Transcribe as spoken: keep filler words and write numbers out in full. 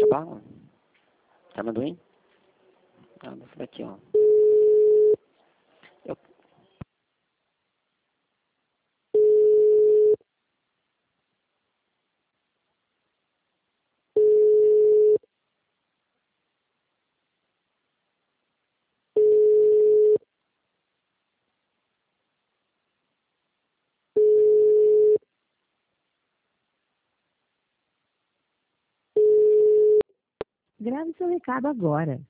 bala? Tá amendoim? Ah, essa daqui, ó. Eu... Grave seu recado agora.